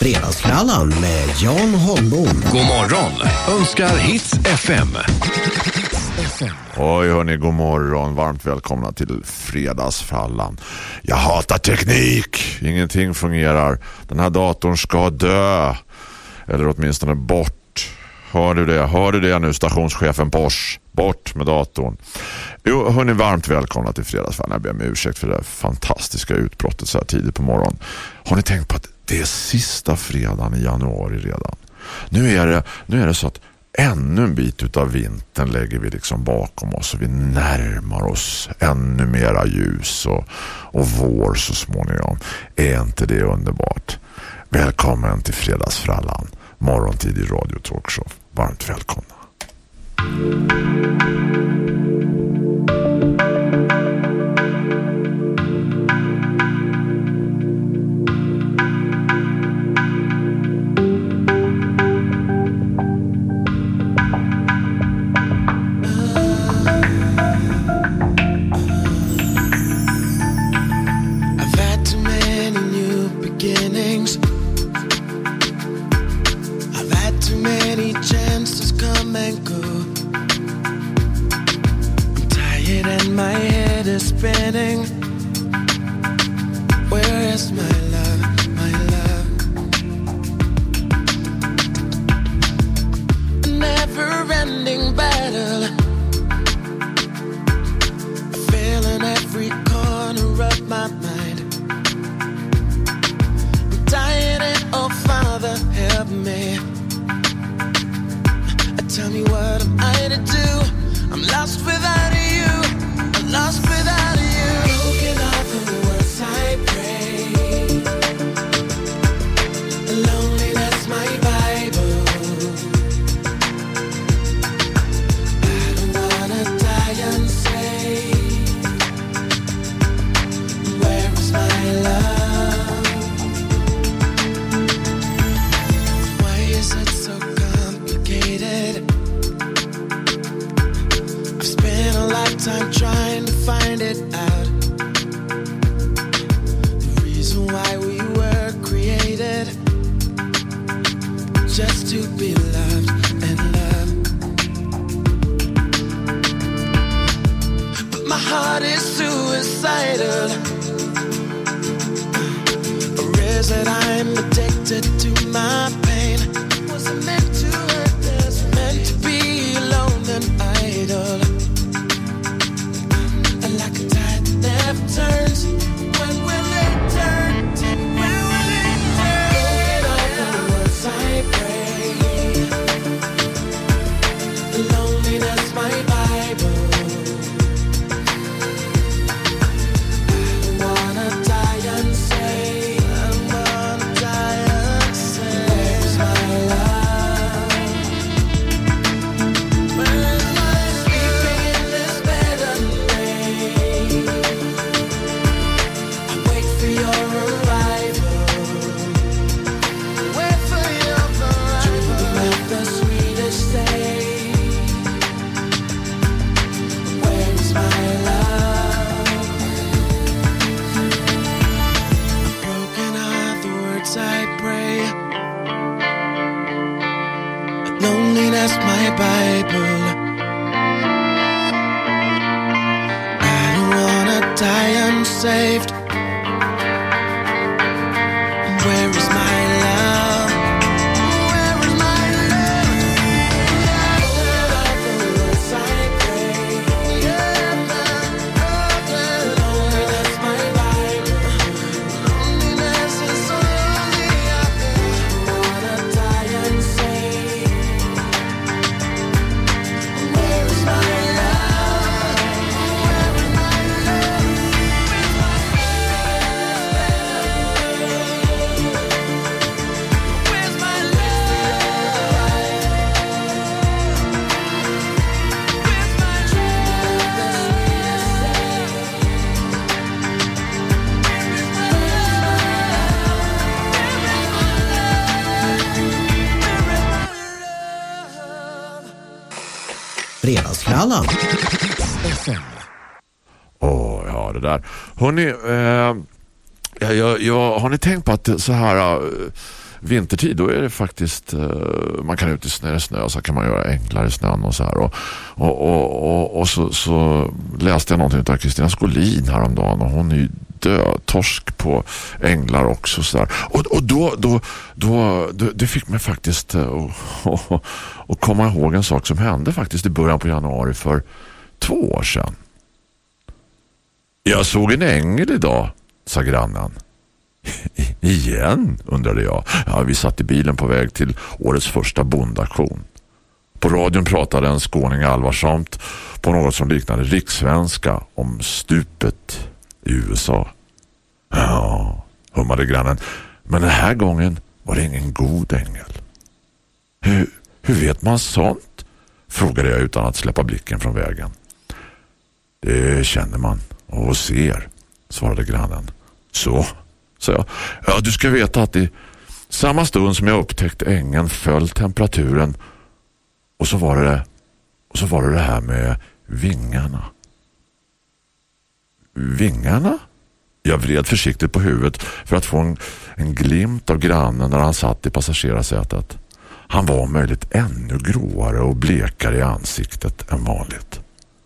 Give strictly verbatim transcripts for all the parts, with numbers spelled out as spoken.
Fredagsfrallan med Jan Holmbom. God morgon, önskar Hits F M. Oj hörni, god morgon. Varmt välkomna till Fredagsfrallan. Jag hatar teknik. Ingenting fungerar. Den här datorn ska dö. Eller åtminstone bort. Hör du det? Hör du det nu, stationschefen Bosch? Bort med datorn. Jo, hörni, varmt välkomna till Fredagsfrallan. Jag ber om ursäkt för det fantastiska utbrottet så här tidigt på morgonen. Har ni tänkt på att det är sista fredagen i januari redan? Nu är det, nu är det så att ännu en bit utav vintern lägger vi liksom bakom oss och vi närmar oss ännu mera ljus och, och vår så småningom. Är inte det underbart? Välkommen till Fredagsfrallan, morgontid i Radio Talkshow. Varmt välkomna. Fredagsfrallan. Åh, oh, ja det där. Hörrni, eh, jag, jag, jag, har ni tänkt på att så här... vintertid då är det faktiskt man kan ut i snö, snö så kan man göra änglar i snön och så här och, och, och, och, och så, så läste jag någonting av Kristina Skolin häromdagen och hon är ju dödtorsk på änglar också så där. Och, och då, då, då, då det fick mig faktiskt att, att, att komma ihåg en sak som hände faktiskt i början på januari för två år sedan. Jag såg en ängel idag, sa grannen. Igen, undrade jag. Ja, vi satt i bilen på väg till årets första bondaktion. På radion pratade en skåning allvarsamt på något som liknade rikssvenska om stupet i U S A. Ja, hummade grannen. Men den här gången var det ingen god ängel. Hur, hur vet man sånt? Frågade jag utan att släppa blicken från vägen. Det känner man och ser, svarade grannen. Så, sa jag. Ja, du ska veta att i samma stund som jag upptäckte ängeln föll temperaturen och så var det och så var det det här med vingarna. Vingarna? Jag vred försiktigt på huvudet för att få en, en glimt av grannen när han satt i passagerarsätet. Han var om möjligt ännu gråare och blekare i ansiktet än vanligt.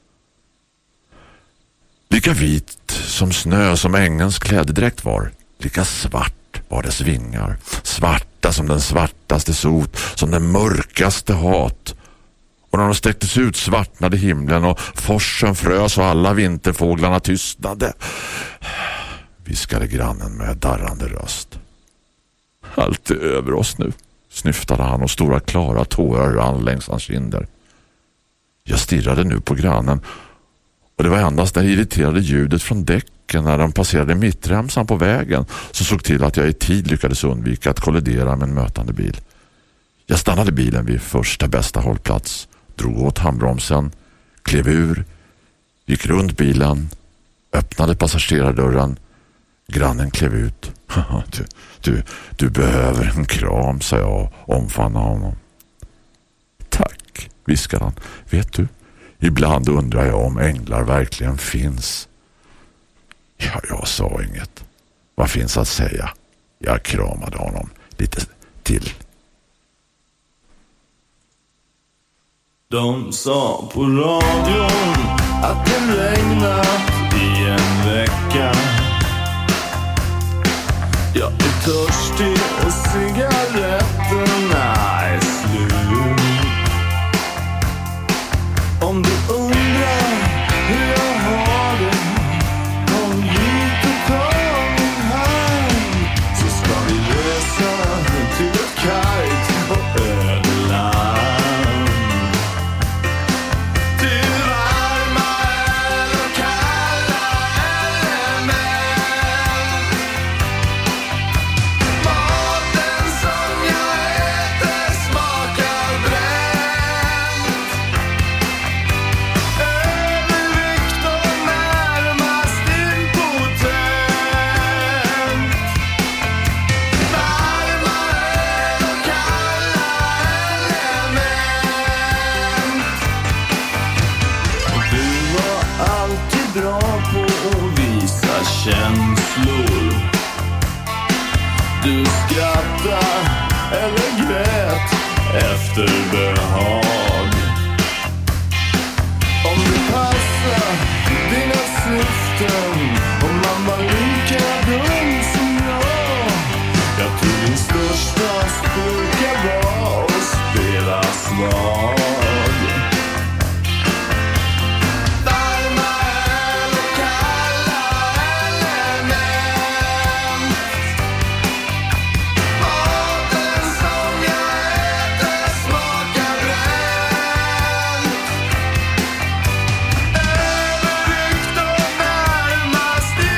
Lika vit som snö som ängens klädedräkt var, lika svart var dess vingar. Svarta som den svartaste sot, som den mörkaste hat. Och när de sträcktes ut svartnade himlen och forsen frös och alla vinterfåglarna tystnade. Viskade grannen med darrande röst. Allt är över oss nu, snyftade han och stora klara tårar rann längs hans kinder. Jag stirrade nu på grannen och det var endast det irriterade ljudet från däcken när de passerade mittremsan på vägen som såg till att jag i tid lyckades undvika att kollidera med en mötande bil. Jag stannade bilen vid första bästa hållplats, drog åt handbromsen, klev ur, gick runt bilen, öppnade passagerardörren. Grannen klev ut. du, du, du behöver en kram, sa jag och omfamnade honom. Tack, viskade han. Vet du, ibland undrar jag om änglar verkligen finns. Ja, jag sa inget. Vad finns att säga? Jag kramade honom lite till. De sa på radion att det regnat i en vecka. Jag är törstig och cigaretterna är slut. Om du undrar hur jag har det, kom hit och ta min hand. Så ska vi resa till ett kargt och ödeland. Känslor. Du skrattar eller grät efter behag. Om du passar dina syften, om man var lika dum som jag. Jag tror din största styrka var att spela svag.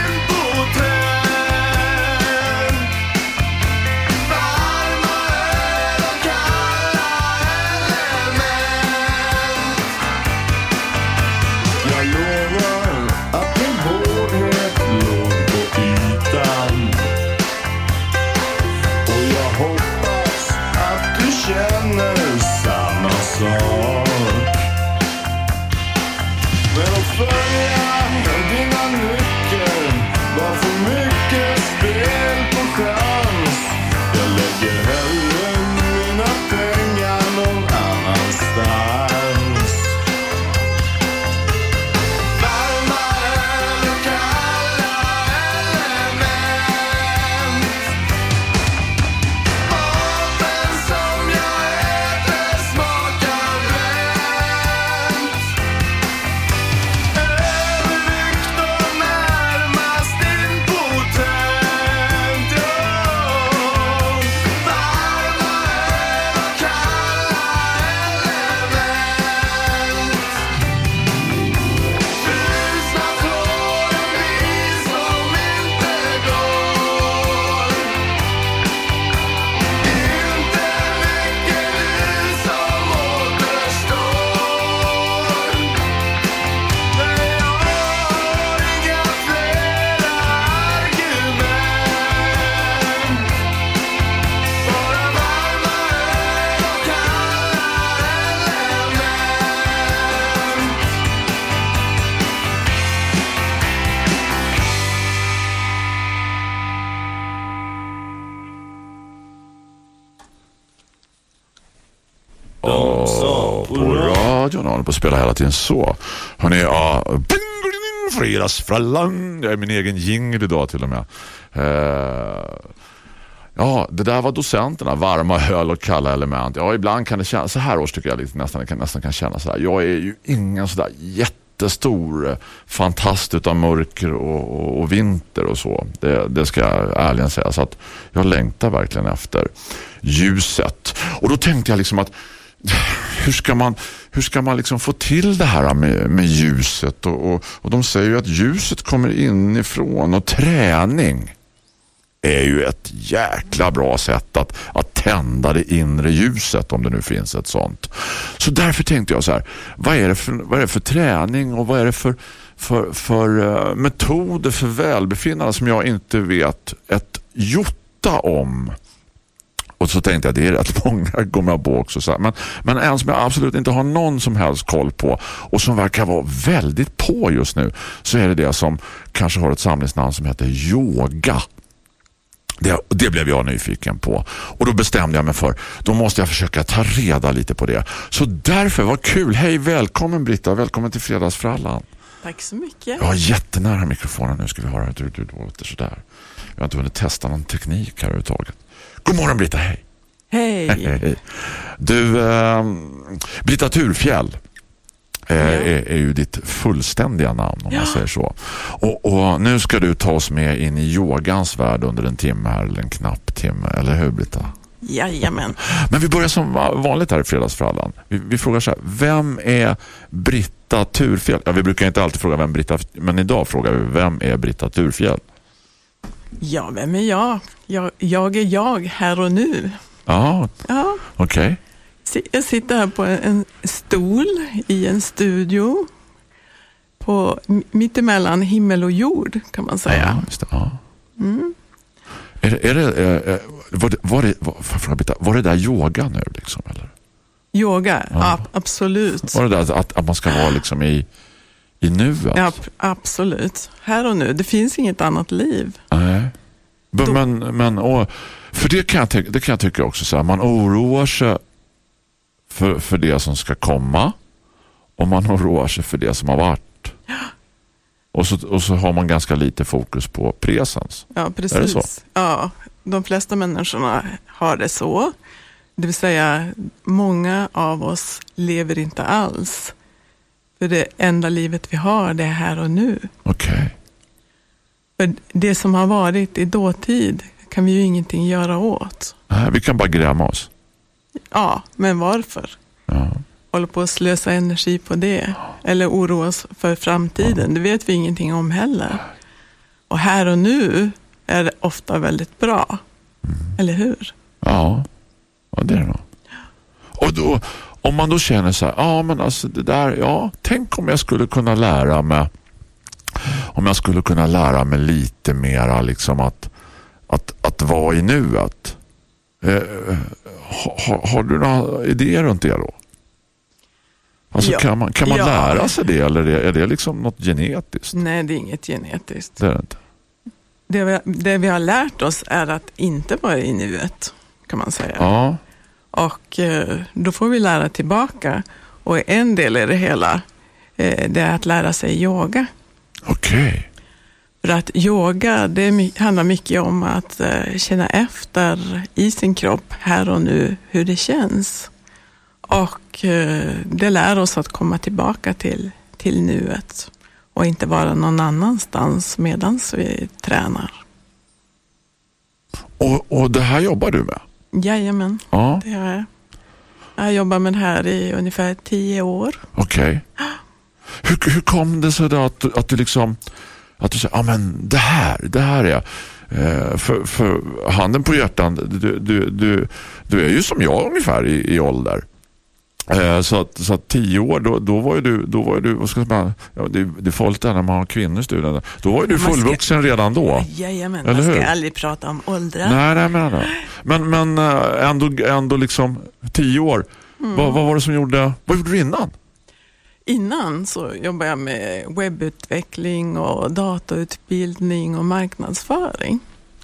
Varma på radion. Jag på att spela hela tiden så. Hörrni, ja, fredagsfrallan. Jag är min egen jingle idag till och med. Uh, ja, det där var docenterna. Varma öl och kalla element. Ja, ibland kan det kännas så här års tycker jag lite, nästan, kan, nästan kan kännas så här. Jag är ju ingen sådär jättestor fantast utav mörker och, och, och vinter och så. Det, det ska jag ärligen säga. Så att jag längtar verkligen efter ljuset. Och då tänkte jag liksom att hur ska man, hur ska man liksom få till det här med, med ljuset? Och, och, och de säger ju att ljuset kommer inifrån och träning är ju ett jäkla bra sätt att, att tända det inre ljuset om det nu finns ett sånt. Så därför tänkte jag så här, vad är det för, vad är det för träning och vad är det för, för, för uh, metoder för välbefinnande som jag inte vet ett jota om. Och så tänkte jag, det är rätt många går jag på också. Så här. Men, men en som jag absolut inte har någon som helst koll på och som verkar vara väldigt på just nu, så är det det som kanske har ett samlingsnamn som heter yoga. Det, det blev jag nyfiken på. Och då bestämde jag mig för, då måste jag försöka ta reda lite på det. Så därför, vad kul. Hej, välkommen Britta. Välkommen till Fredagsfrallan. Tack så mycket. Jag är jättenära mikrofonen nu. Ska vi höra hur du låter sådär. Jag har inte hunnit testa någon teknik här överhuvudtaget. God morgon Britta, hej. Hej. Hej. Du, äh, Britta Turfjäll äh, ja. är, är ju ditt fullständiga namn om ja. man säger så. Och, och nu ska du ta oss med in i yogans värld under en timme här, eller en knapp timme, eller hur Britta? Jajamän. Men vi börjar som vanligt här i Fredagsfrallan. Vi, vi frågar så här, vem är Britta Turfjäll? Ja, vi brukar inte alltid fråga vem Britta, men idag frågar vi, vem är Britta Turfjäll? Ja, vem är jag? Jag, jag är jag här och nu. Ah, ja, okej. Okay. Jag sitter här på en stol i en studio på mittemellan himmel och jord, kan man säga. Ja, just det. Ja. Mm. Är det, är det, är, var, det, var, det, var, var det där yoga nu liksom, eller? Yoga, ja. ab- absolut. Var det där att, att man ska vara liksom i, i nuet? Ja, absolut. Här och nu. Det finns inget annat liv. Nej. Men, men, men och, för det kan, jag tycka, det kan jag tycka också så här, man oroar sig för, för det som ska komma och man oroar sig för det som har varit. Ja. Och så, och så har man ganska lite fokus på presens. Ja, precis. Är det så? Ja, de flesta människorna har det så. Det vill säga, många av oss lever inte alls. För det enda livet vi har, det är här och nu. Okej. Okay. För det som har varit i dåtid kan vi ju ingenting göra åt. Nej, vi kan bara gräma oss. Ja, men varför? Ja. Hålla på att slösa energi på det. Eller oroa oss för framtiden. Ja. Det vet vi ingenting om heller. Och här och nu är det ofta väldigt bra. Mm. Eller hur? Ja, ja det är det nog. Och då, om man då känner så här, ja men alltså det där, ja, tänk om jag skulle kunna lära mig om jag skulle kunna lära mig lite mera liksom att, att, att vara i nuet. Eh, har, har du några idéer runt det då? Alltså ja. kan man, kan man ja. lära sig det, eller är det, är det liksom något genetiskt? Nej, det är inget genetiskt. Det är det inte. Det vi, det vi har lärt oss är att inte vara i nuet, kan man säga. Ja. Och eh, då får vi lära tillbaka. Och en del i det hela, eh, det är att lära sig yoga. Okej. Okay. För att yoga, det handlar mycket om att uh, känna efter i sin kropp här och nu hur det känns. Och uh, det lär oss att komma tillbaka till, till nuet. Och inte vara någon annanstans medan vi tränar. Och, och det här jobbar du med? Jajamän, ja. det gör jag. Jag jobbar med det här i ungefär tio år. Okej. Okay. Hur, hur kom det så då att, att du liksom att du säger, ja ah, men det här, det här är eh, för, för handen på hjärtan, du, du, du, du är ju som jag ungefär i, i ålder. Eh, så, att, så att tio år, då, då var ju du, då var ju du, vad ska man, ja, det, det får lite när man har kvinnostudien, då var ju du fullvuxen ska, redan då. Jajamän, man ska hur? aldrig prata om åldrar. Nej, nej, men, men, men ändå, ändå liksom tio år, mm. vad, vad var det som gjorde, vad gjorde du innan? Innan så jobbade jag med webbutveckling och datautbildning och marknadsföring.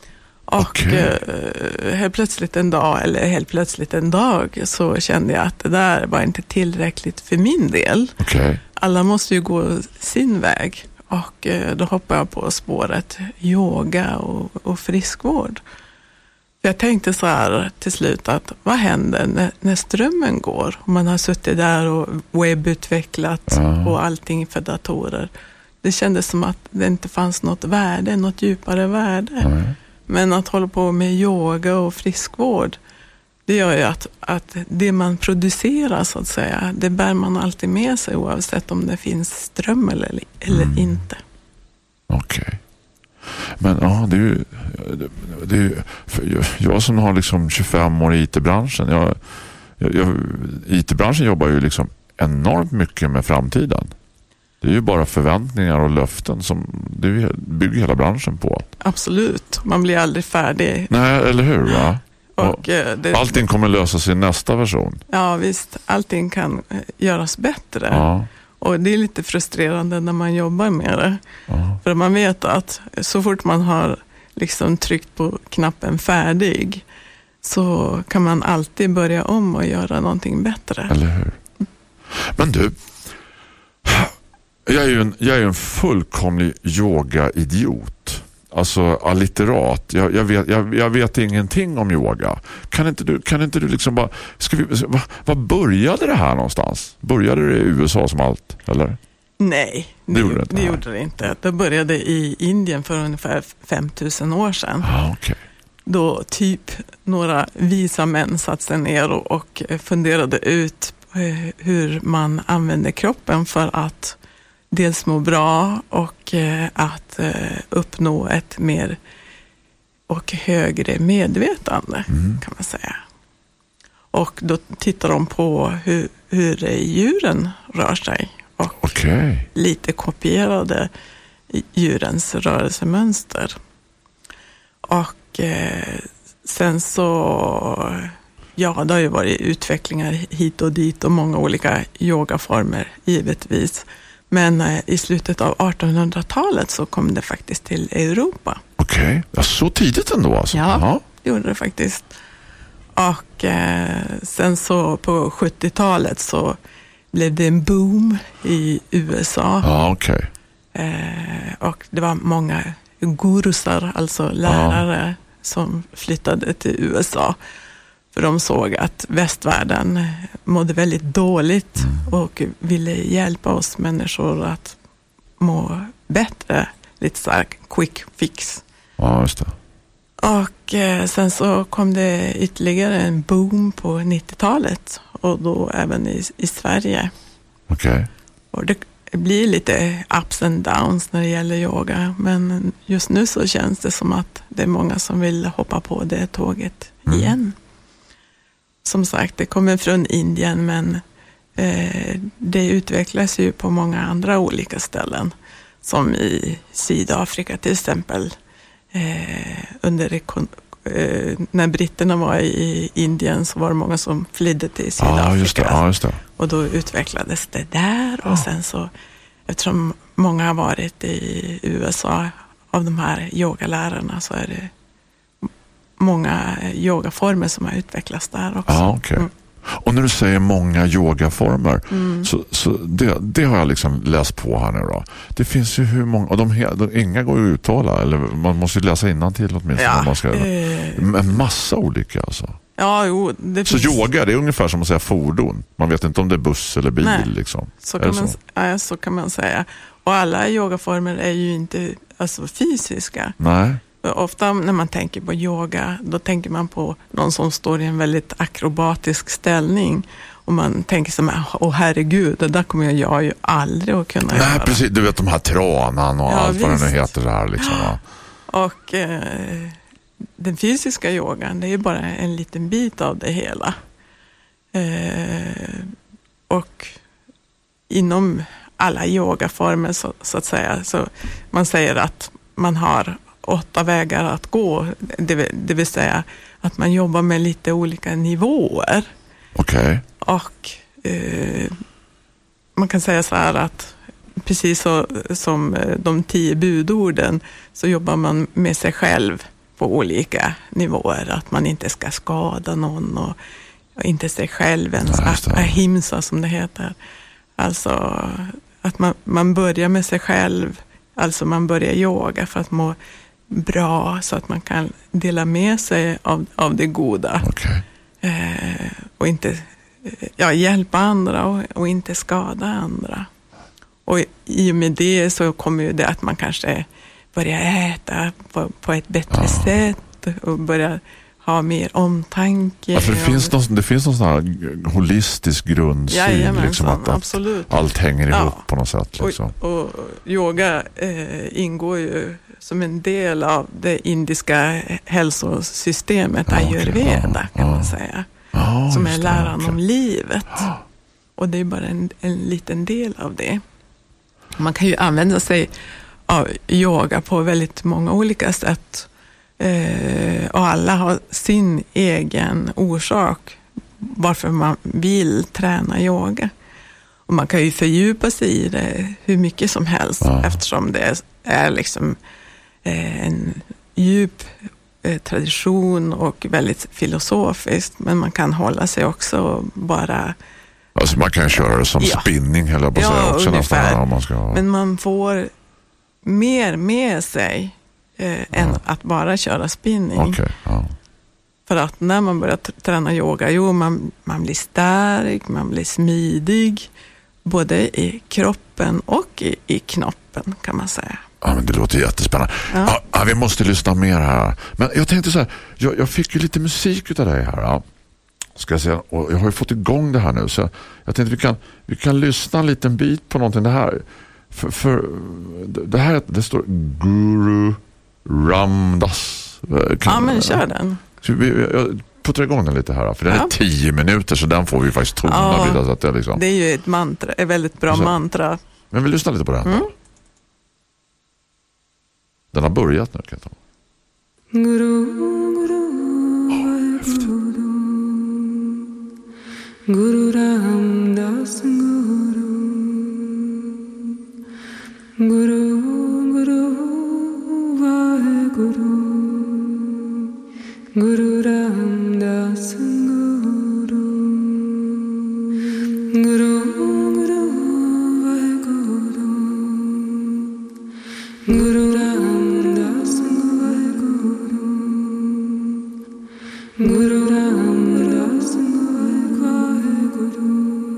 Och Okej. eh, helt plötsligt en dag, eller helt plötsligt en dag, så kände jag att det där var inte tillräckligt för min del. Okej. Alla måste ju gå sin väg. Och eh, då hoppade jag på spåret yoga och, och friskvård. Jag tänkte så här till slut att vad händer när, när strömmen går? Om man har suttit där och webbutvecklat Ja. och allting för datorer. Det kändes som att det inte fanns något värde, något djupare värde. Nej. Men att hålla på med yoga och friskvård, det gör ju att, att det man producerar så att säga, det bär man alltid med sig oavsett om det finns ström eller, eller Mm. inte. Okej. Men ja, det är ju, det, det är ju för jag, jag som har liksom tjugofem år i I T-branschen, jag, jag, jag, I T-branschen jobbar ju liksom enormt mycket med framtiden. Det är ju bara förväntningar och löften som det bygger hela branschen på. Absolut, man blir aldrig färdig. Nej, eller hur va? Och, eh, det, Allting kommer lösa sig i nästa version. ja visst, allting kan eh, göras bättre. Ja, Och det är lite frustrerande när man jobbar med det. ja. För man vet att så fort man har liksom tryckt på knappen färdig, så kan man alltid börja om och göra någonting bättre. Eller hur? Men du, jag är ju en, jag är ju en fullkomlig yoga-idiot. Alltså allitterat. Jag, jag, vet, jag, jag vet ingenting om yoga. Kan inte du, kan inte du liksom bara... Ska vi, vad, vad började det här någonstans? Började det i U S A som allt, eller? Nej, Det det, gjorde det, det inte. gjorde det inte. Det började i Indien för ungefär fem tusen år sedan. Ah, okej. Då typ några visa män satt sig ner och, och funderade ut eh, hur man använder kroppen för att dels må bra och eh, att eh, uppnå ett mer och högre medvetande, Mm. kan man säga. Och då tittar de på hur, hur djuren rör sig och Okej. lite kopierade djurens rörelsemönster. Och eh, sen så, ja, det har ju varit utvecklingar hit och dit och många olika yogaformer givetvis. Men eh, i slutet av artonhundratalet så kom det faktiskt till Europa. Okej. Ja, så tidigt ändå alltså? Ja. Ja. Det gjorde det faktiskt. Och eh, sen så på sjuttiotalet så blev det en boom i U S A. Ja, okej. Eh, och det var många gurusar, alltså lärare, som flyttade till U S A. För de såg att västvärlden mådde väldigt dåligt och ville hjälpa oss människor att må bättre. Lite så här quick fix. Ja, just det. Och eh, sen så kom det ytterligare en boom på nittiotalet och då även i, i Sverige. Okej. Och det blir lite ups and downs när det gäller yoga, men just nu så känns det som att det är många som vill hoppa på det tåget Mm. igen. Som sagt, det kommer från Indien, men eh, det utvecklas ju på många andra olika ställen. Som i Sydafrika till exempel. Eh, under ekon- eh, när britterna var i Indien så var det många som flydde till Sydafrika. Ja, just det. Ja, just det. Och då utvecklades det där och sen så, eftersom många har varit i U S A av de här yogalärarna, så är det många yogaformer som har utvecklats där också. Ja, okej. Mm. Och när du säger många yogaformer, Mm. så, så det, det har jag liksom läst på här nu då. Det finns ju hur många, och de, he- de inga går ju att uttala, eller man måste ju läsa innantill åtminstone. Ja, om man ska, eh, en massa olika alltså. Ja, jo, det Så finns, yoga, det är ungefär som att säga fordon. Man vet inte om det är buss eller bil. Nej. Liksom. så Är kan, det man, så? ja, så kan man säga. Och alla yogaformer är ju inte alltså, fysiska. Nej. Ofta när man tänker på yoga, då tänker man på någon som står i en väldigt akrobatisk ställning. Och man tänker som, åh herregud, det där kommer jag ju aldrig att kunna Nej, göra. precis. Du vet de här tranan och Ja, allt vad det nu visst. heter där liksom. Va? Och eh, den fysiska yogan, det är ju bara en liten bit av det hela. Eh, och inom alla yogaformer så, så att säga, så man säger att man har åtta vägar att gå. Det, vill- det vill säga att man jobbar med lite olika nivåer. Okej. Och eh, man kan säga så här att precis så, som eh, de tio budorden så jobbar man med sig själv på olika nivåer. Att man inte ska skada någon och, och inte sig själv ens. Ja, ahimsa som det heter. Alltså att man, man börjar med sig själv. Alltså man börjar yoga för att må bra så att man kan dela med sig av, av det goda. Okay. Eh, och inte ja, hjälpa andra och, och inte skada andra. Och i och med det så kommer ju det att man kanske börjar äta på, på ett bättre ja. sätt och börjar ha mer omtanke. Ja, för det, och... finns någon, det finns någon sån här holistisk grundsyn. Liksom, att, absolut. att allt hänger ihop ja. på något sätt. Liksom. Och, och yoga eh, ingår ju som en del av det indiska hälsosystemet, ja, ayurveda okay. kan ja. man säga. Ja, som är läran okay. om livet. Och det är bara en, en liten del av det. Man kan ju använda sig av yoga på väldigt många olika sätt. Eh, och alla har sin egen orsak varför man vill träna yoga. Och man kan ju fördjupa sig i det hur mycket som helst ja. eftersom det är, är liksom eh, en djup eh, tradition och väldigt filosofiskt. Men man kan hålla sig också bara... Alltså man kan köra det som ja. spinning eller på ja, säga också nästan. Om man ska... Men man får mer med sig eh, ja. än att bara köra spinning. Okay. Ja. För att när man börjar träna yoga, jo man, man blir stark, man blir smidig. Både i kroppen och i, i knoppen kan man säga. Ja, men det låter jättespännande. Ja. Ja, vi måste lyssna mer här. Men jag tänkte så här, jag, jag fick ju lite musik utav dig här. Ja. Ska jag säga, och jag har ju fått igång det här nu. Så jag tänkte vi kan, vi kan lyssna en liten bit på någonting. Det här, för, för det här, det står Guru Ramdas. Kan, ja, men kör den. Så vi, jag puttar igång den lite här. För den ja. är tio minuter så den får vi faktiskt tona. Ja, vidare, så att det, liksom. det är ju ett mantra, ett väldigt bra så, mantra. Men vi lyssnar lite på den. Mm. Den har börjat nu, kan jag ta. Guru, Guru, oh, Guru Ramdas Guru, Guru, Guru, Vaheguru, Guru Ramdas Guru, Guru, Guru, Vaheguru, Guru Ramdas Guru, Guru Ramdas Vaheguru,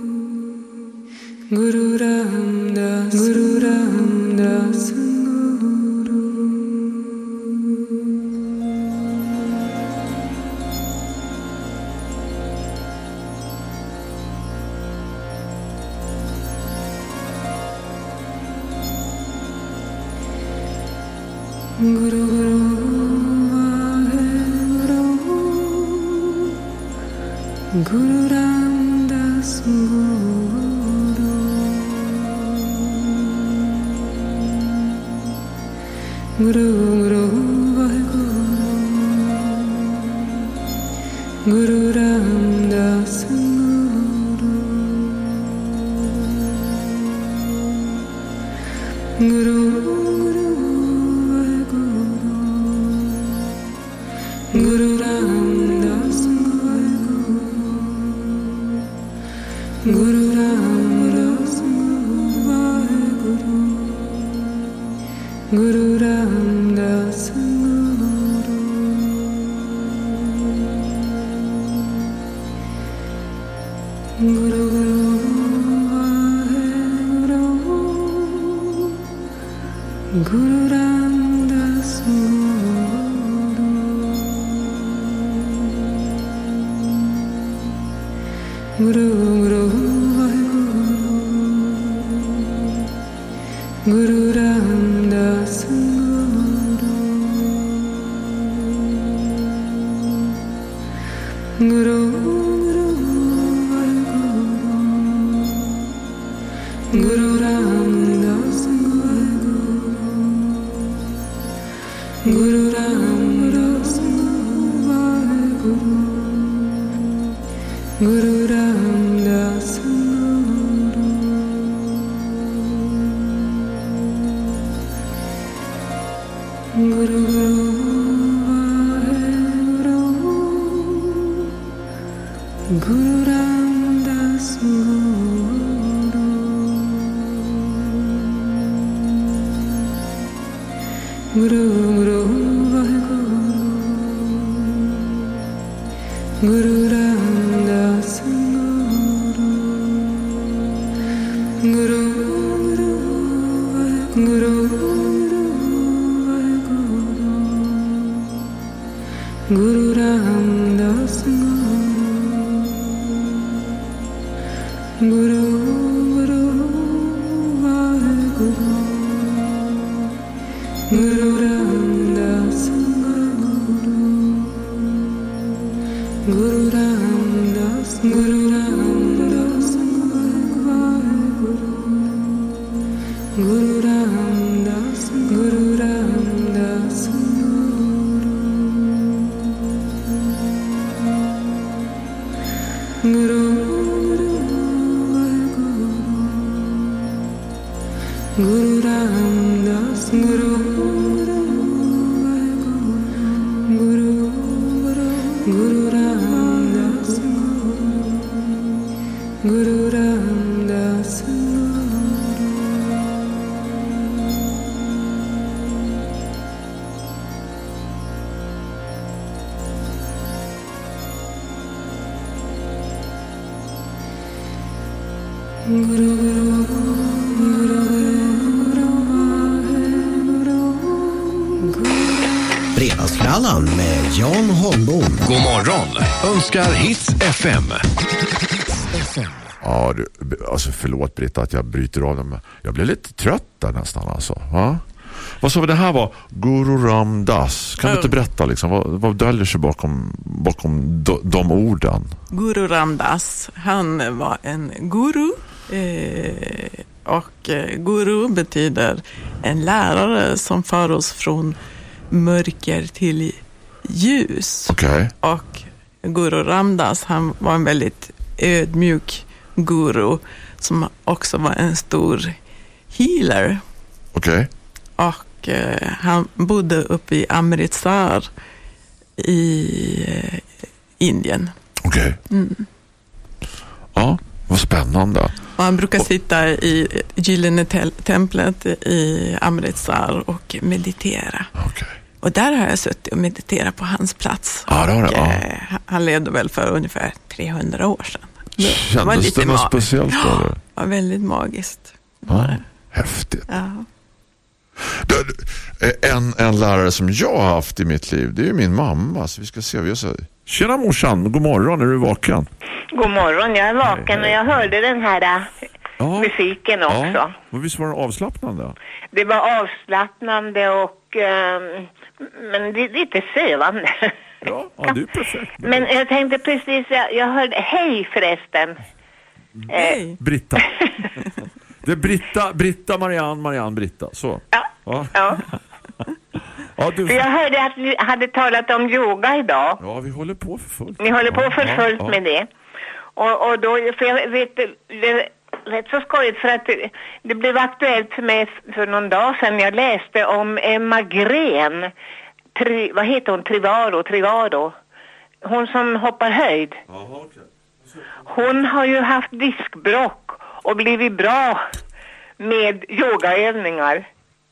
Guru Ramdas, Guru Ramdas Guru. Guru Guru Vaheguru, Guru Ramdas Guru, Guru Guru Vaheguru, Guru Ramdas Guru, Guru Guru Ramdas Vaheguru, Guru Ramdas Vaheguru, Guru Ramdas Guru, Guru Vaheguru, Guru Ramdas Guru, Guru Guru Vaheguru, Guru Ramdas Guru, Guru Guru Vaheguru, Guru Ramdas Vaheguru, Guru Ramdas Vaheguru, Guru Ramdas Guru, Guru Guru Guru Ramdas Guru Guru Guru Vaheguru Guru Ramdas Guru Guru Guru Guru Vaheguru Guru Ramdas Guru Guru Vaheguru Guru Ramdas Guru Guru Ramdas Guru Ramdas Vaheguru Guru Ramdas Guru Ramdas Guru Guru Ramdas Guru Guru Guru Ramdas Guru Ramdas Guru Fredagsfrallan med Jan Holmbom. God morgon önskar Hits F M. Ja, du, alltså förlåt Britta att jag bryter av dem. Jag blev lite trött där nästan alltså. Va? Vad sa vi det här var? Guru Ramdas. Kan du inte berätta liksom, vad, vad döljer sig bakom, bakom de, de orden? Guru Ramdas, han var en guru. Eh, och eh, guru betyder en lärare som för oss från mörker till ljus. Okej. Och Guru Ramdas, han var en väldigt ödmjuk guru som också var en stor healer. Okej. Och eh, han bodde uppe i Amritsar i eh, Indien. Okej. Mm. Ja, vad spännande. Och han brukar sitta i Gyllene templet i Amritsar och meditera. Okej. Och där har jag suttit och mediterat på hans plats. Ja, det har det, och, ja. eh, han levde väl för ungefär trehundra år sedan. Det Kändes var lite det något ma- speciellt då? Ja, det var väldigt magiskt. Ja, häftigt. Ja. Du, du, en, en lärare som jag har haft i mitt liv, det är ju min mamma. Så vi ska se, vi ska... Tjena morsan, god morgon, är du vaken? God morgon, jag är vaken och jag hörde den här äh, Ja. musiken också. Ja, men visst var det avslappnande? Det var avslappnande och ähm, men det är lite sövande. Ja, ja, det är perfekt. Men jag tänkte precis, jag, jag hörde, hej förresten. Hej. Britta. Det är Britta, Britta, Marianne, Marianne, Britta. Så. Ja, Ja. ja. Ja, du... För jag hörde att ni hade talat om yoga idag. ja, vi håller på för fullt. Ni håller på för Ja, fullt ja, med det. Och, och då, för jag vet, det är rätt så skojigt för att det, det blev aktuellt för mig för någon dag sedan. Jag läste om Emma Gren. Tri, vad heter hon? Trivaro, Trivaro. Hon som hoppar höjd. Jaha, okej. Hon har ju haft diskbråck och blivit bra med yogaövningar.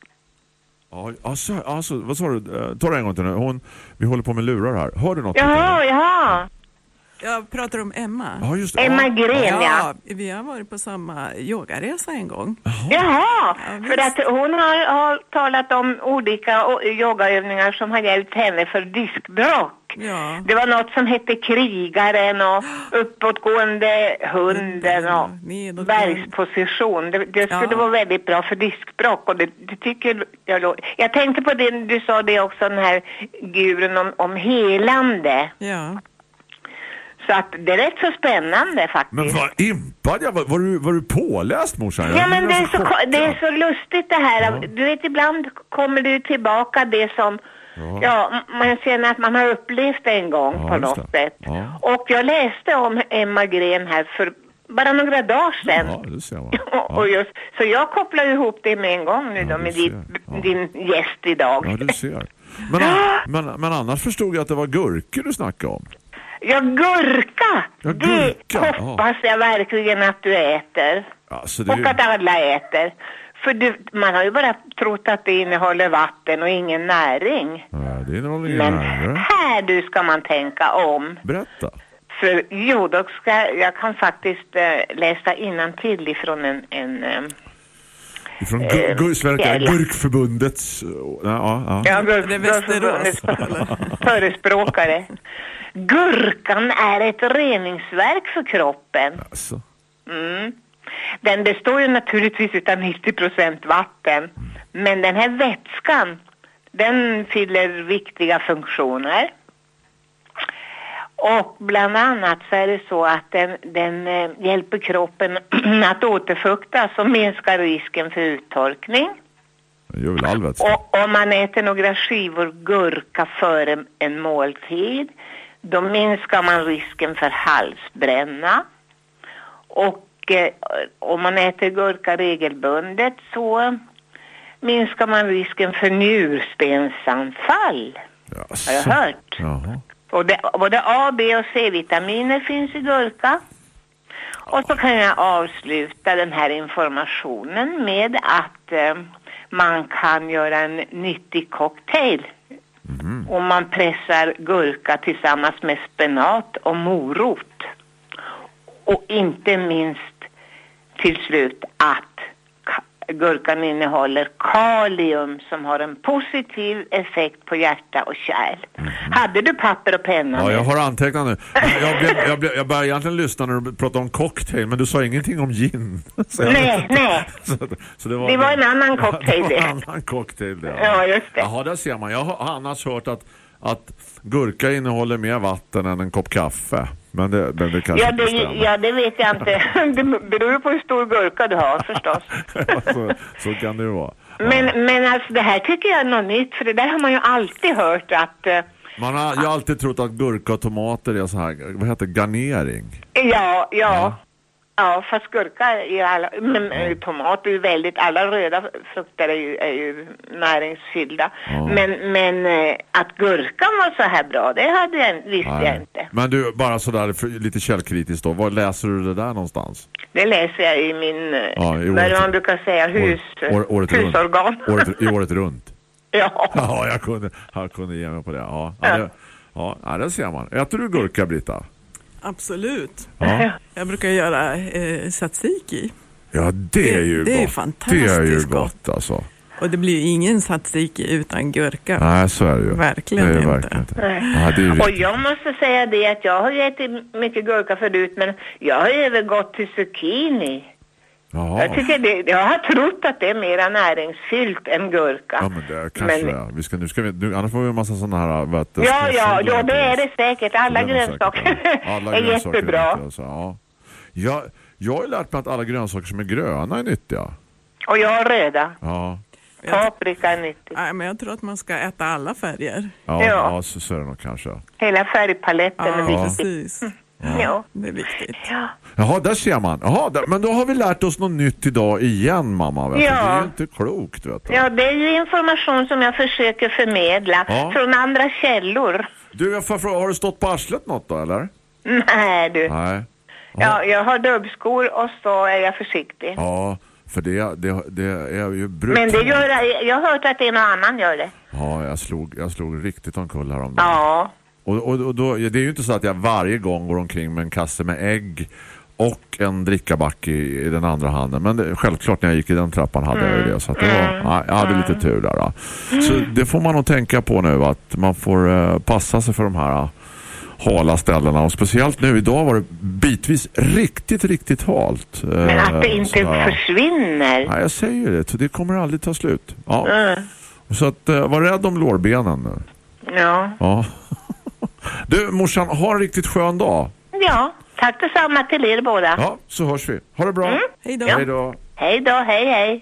Ja, alltså, alltså, vad sa du? Eh, Ta det en gång till nu. Hon, vi håller på med lurar här. Hör du något? Jaha, jaha. Jag pratar om Emma. Ja, just det. Emma Ja. Gren, ja. Ja, vi har varit på samma yogaresa en gång. Jaha, Ja, för visst. att hon har, har talat om olika o- yogaövningar som har hjälpt henne för diskbråck. Ja. Det var något som hette krigaren och uppåtgående hunden och Nedåtgående. bergsposition. Det, det skulle Ja. vara väldigt bra för diskbråck och det, det tycker jag. lo- Jag tänkte på det, du sa det också, den här gurun om, om helande. Ja. Så att det är rätt så spännande faktiskt. Men vad impad jag var. Var du, var du påläst, morsan? Ja, men det är, så, chockad. det är så lustigt det här. Ja. Du vet, ibland kommer det tillbaka det som... Ja. Ja, m- man känner att man har upplevt det en gång Ja, på just något det. sätt. Ja. Och jag läste om Emma Gren här för bara några dagar sedan. Ja, det ser man. Och, Ja. och just, så jag kopplar ihop det med en gång nu Ja, då du med ser. din, Ja. din gäst idag. Ja, du ser. Men, men, men annars förstod jag att det var gurkor du snackade om. Ja, gurka. Ja, Det gurka, hoppas jag verkligen att du äter. Alltså, det är Och ju... att alla äter. För du, man har ju bara trott att det innehåller vatten och ingen näring. Ja, det innehåller ingen Men näring. här du ska man tänka om. Berätta. För jo, då ska, jag kan faktiskt äh, läsa innantill ifrån en... en äh, Från gu- gu- Sverige, jävla. Gurkförbundets... Ja, ja, ja. Ja, gur- Det är Västerås, gurkförbundets förespråkare. Gurkan är ett reningsverk för kroppen. Alltså. Mm. Den består ju naturligtvis utav nittio procent vatten. Men den här vätskan, den fyller viktiga funktioner. Och bland annat så är det så att den, den eh, hjälper kroppen att återfuktas och minskar risken för uttorkning. Det gör väl all vätska. Och om man äter några skivor gurka före en måltid, då minskar man risken för halsbränna. Och eh, om man äter gurka regelbundet så minskar man risken för njurstensanfall. Jaså. Har jag hört? Jaha. Och det, både A, B och C-vitaminer finns i gurka. Och så kan jag avsluta den här informationen med att eh, man kan göra en nyttig cocktail. Mm. Om man pressar gurka tillsammans med spenat och morot. Och inte minst till slut att gurkan innehåller kalium som har en positiv effekt på hjärta och kärl. Mm. Hade du papper och penna? Ja, med? jag har antecknat nu. Jag, blev, jag, blev, jag började egentligen lyssna när du pratade om cocktail, men du sa ingenting om gin. Så jag Nej, vet inte. nej. Så, så det, var Det var en annan cocktail det. det. var en annan cocktail det. Ja, just det. Jaha, där ser man. Jag har annars hört att, att gurka innehåller mer vatten än en kopp kaffe. Men det, men det kanske Ja inte det, stämmer. ja, det vet jag inte. Det beror ju på hur stor gurka du har förstås. Ja, så, så kan det ju vara. Ja. Men, men alltså det här tycker jag är något nytt. För det där har man ju alltid hört att... eh, Man har jag har alltid trott att gurka och tomater är så här, vad heter garnering? Ja, ja. Ja. Ja, fast gurka är alla... Men eh, tomat är ju väldigt... Alla röda frukter är ju, är ju näringsfyllda. Ja. Men, men eh, att gurkan var så här bra, det hade jag, visste Nej. jag inte. Men du, bara sådär för, lite källkritiskt då. Var läser du det där någonstans? Det läser jag i min... eh, Ja, i vad året- man brukar säga, hus, År- år- året runt. husorgan. Året, I året runt. Ja. Ja, jag kunde, jag kunde ge mig på det. Ja, ja. Det, ja, ja, det ser man. Äter du gurka, Britta? Absolut. Ja, Jag brukar göra eh, tzatziki. ja det är ju Det är gott. fantastiskt Det är ju gott. gott alltså. Och det blir ju ingen tzatziki utan gurka. Nej, så är det ju. Verkligen det är inte. verkligen inte. Ja, det är ju Och riktigt. jag måste säga det att jag har ju ätit mycket gurka förut, men jag har övergått till zucchini. Jaha. Jag tycker det, jag har trott att det är mer näringsfyllt än gurka. Ja, men det kanske Men- det är. Vi ska, nu ska vi, nu, annars får vi en massa sådana här... Vet, du, Ja, ja, stressade ja, det är grejer. det säkert. Alla Det är nog grönsaker säkert, ja. Alla är grönsaker jättebra. nyttiga, så, ja. Jag, jag har ju lärt mig att alla grönsaker som är gröna är nyttiga. Och jag har röda. Ja, Jag, Paprika är nyttigt. nej, men jag tror att man ska äta alla färger. ja, Ja. ja så, så är det nog kanske. Hela färgpaletten är Ja, viktig. precis. Ja. Det är viktigt. Ja. Jaha, där ser man. Jaha, där, men då har vi lärt oss något nytt idag igen, mamma. Vet du. Ja. Det är ju inte klokt, vet du. Ja, det är ju information som jag försöker förmedla Ja. från andra källor. Du, jag får fråga, har du stått på arslet något då, eller? Nej, du. Nej. Ja, jag har dubbskor och så är jag försiktig. Ja, för det, det, det är ju brutalt. Men det gör jag, jag har hört att det är någon annan gör det. Ja, jag slog, jag slog riktigt omkull häromdagen. Ja. Och, och, och då, det är ju inte så att jag varje gång går omkring med en kasse med ägg och en drickaback i, i den andra handen. Men det, självklart när jag gick i den trappan hade jag ju det. Så att det var, ja, jag hade lite tur där. Då. Så det får man nog tänka på nu, att man får uh, passa sig för de här uh, hala ställena. Och speciellt nu, idag var det bitvis riktigt, riktigt halt. Uh, Men att det inte sådär. försvinner. Ja, jag säger ju det. Det kommer aldrig ta slut. Ja. Mm. Så att, uh, var rädd om lårbenen nu. Ja. Ja. Du, morsan, ha en riktigt skön dag. Ja, tack detsamma till er båda. Ja, så hörs vi. Ha det bra. Mm. Hej då. Hej då. Hej då, hej hej.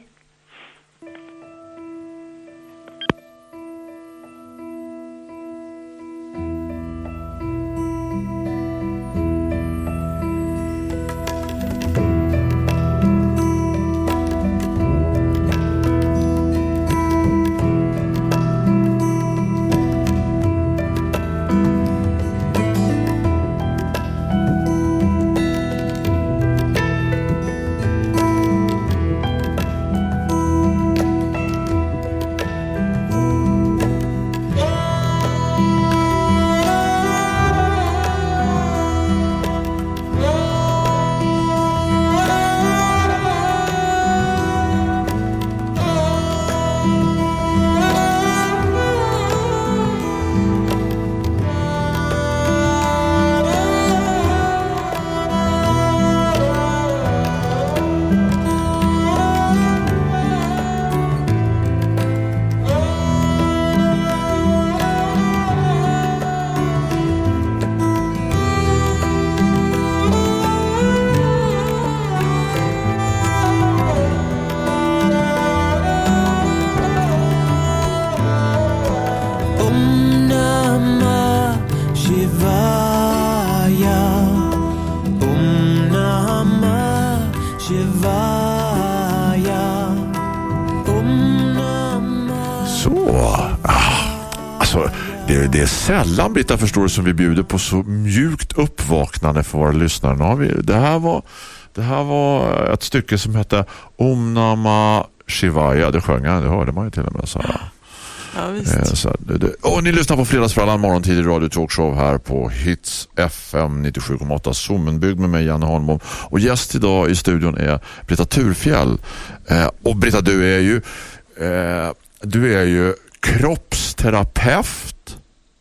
är, det är sällan, Britta, förstår du, som vi bjuder på så mjukt uppvaknande för våra lyssnare. Nu har vi, det, här var, det här var ett stycke som hette Om Namah Shivaya. Det sjöng jag, det hörde man ju till och med. Så här. Ja, visst. Eh, så det, det. Och ni lyssnar på Fredagsfrallan, morgontid i Radio Talkshow här på Hits F M nittiosju komma åtta, Sommenbygd, med mig, Janne Holmbom. Och gäst idag i studion är Britta Thurfjell. Eh, och Britta, du är ju eh, du är ju kroppsterapeut,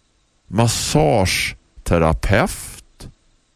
massageterapeut,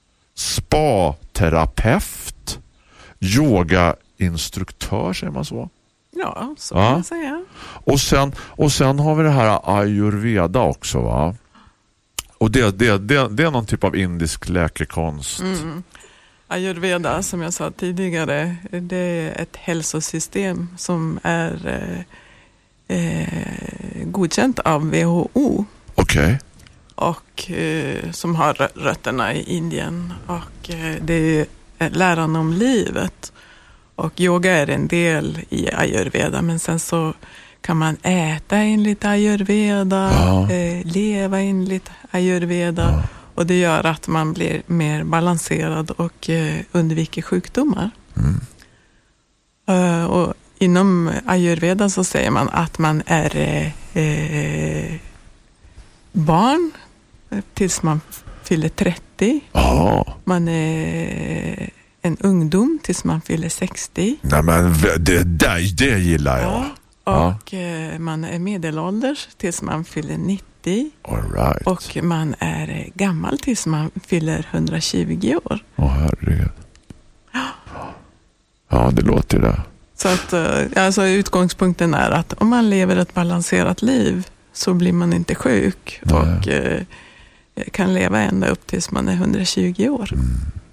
spa-terapeut, yogainstruktör, säger man så? Ja, så Ja. kan jag säga. Och sen, och sen har vi det här ayurveda också, va? Och det, det, det, det är någon typ av indisk läkekonst. Mm. Ayurveda, som jag sa tidigare, det är ett hälsosystem som är eh, eh, godkänt av W H O. Okej. Okay. Och eh, som har rö- rötterna i Indien. Och eh, det är läran om livet. Och yoga är en del i ayurveda, men sen så kan man äta enligt ayurveda, Ja. eh, leva enligt ayurveda, Ja. och det gör att man blir mer balanserad och eh, undviker sjukdomar. Mm. Eh, och inom ayurveda så säger man att man är eh, eh, barn tills man fyller trettio. Ja. Man är en ungdom tills man fyller sextio. Nej, men det, det, det gillar jag. Ja, och eh, man är medelålders tills man fyller nittio. All right. Och man är gammal tills man fyller hundratjugo år. Åh, oh, herregud. Ja, det låter ju det. Så att, eh, alltså, utgångspunkten är att om man lever ett balanserat liv så blir man inte sjuk. Nej. Och eh, kan leva ända upp tills man är hundratjugo år. Mm.